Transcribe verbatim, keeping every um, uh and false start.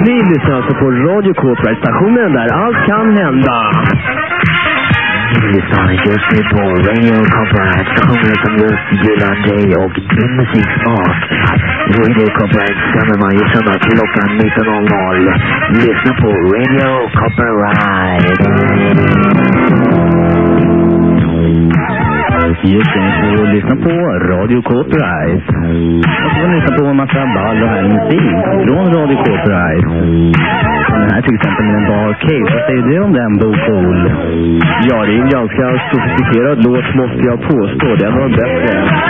Ni lyssnar alltså på Radio Copyright-stationen där allt kan hända. Ni lyssnar just nu på Radio Copyright, stationen som just gillar dig och din musiksmak. Radio Copyright sänder varje söndag klockan nitton noll noll. Lyssna på Radio Copyright. Just det, så lyssna på Radio Copyright. Och så får ni lyssna på en massa ball och här musik från Radio Copyright. Den här till exempel med en bar case. Vad säger du om den, Bo Cool? Ja, det är en ganska sofistikerad låt måste jag påstå. Den var bättre.